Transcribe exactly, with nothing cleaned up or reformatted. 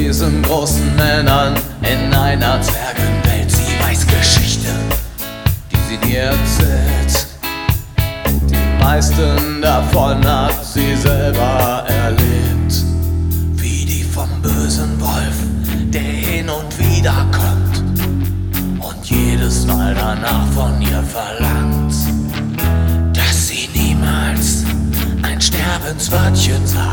diesen großen Männern in einer Zwergenwelt. Sie weiß Geschichten, die sie nie erzählt. Die meisten davon hat sie selber erlebt. Wie die vom bösen Wolf, der hin und wieder kommt und jedes Mal danach von ihr verlangt, dass sie niemals ein Sterbenswörtchen sagt.